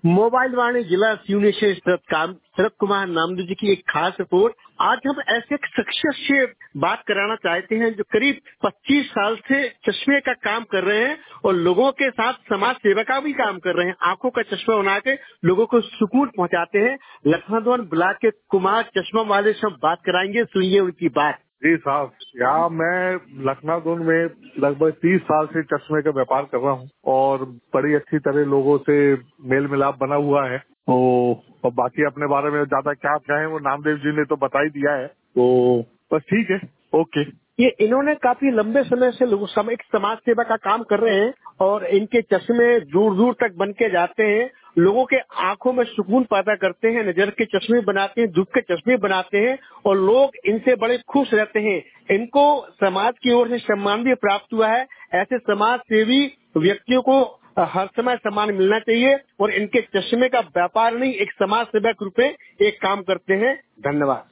Mobile वाणी जिला सिवनी से शरद कुमार नामदेव जी की एक खास रिपोर्ट। आज हम ऐसे एक शख्सियत से बात कराना चाहते हैं जो करीब 25 साल से चश्मे का काम कर रहे हैं और लोगों के साथ समाज सेवा का भी काम कर रहे हैं। आंखों का चश्मा बना के लोगों को सुकून पहुंचाते हैं। लखनऊ ब्लॉक के कुमार चश्मा वाले से हम बात कराएंगे, सुनिए उनकी बात। जी साहब, यहाँ मैं लखनऊ में लगभग 30 साल से चश्मे का व्यापार कर रहा हूँ और बड़ी अच्छी तरह लोगों से मेल मिलाप बना हुआ है। तो और बाकी अपने बारे में ज्यादा क्या कहें, वो नामदेव जी ने तो बता ही दिया है। तो बस ठीक है, ओके। ये इन्होंने काफी लंबे समय से एक समाज सेवा का काम कर रहे हैं और इनके चश्मे दूर दूर तक बन के जाते हैं, लोगों के आंखों में सुकून पैदा करते हैं। नजर के चश्मे बनाते हैं, धूप के चश्मे बनाते हैं और लोग इनसे बड़े खुश रहते हैं। इनको समाज की ओर से सम्मान भी प्राप्त हुआ है। ऐसे समाज सेवी व्यक्तियों को हर समय सम्मान मिलना चाहिए और इनके चश्मे का व्यापार नहीं, एक समाज सेवा के रूप में एक काम करते हैं। धन्यवाद।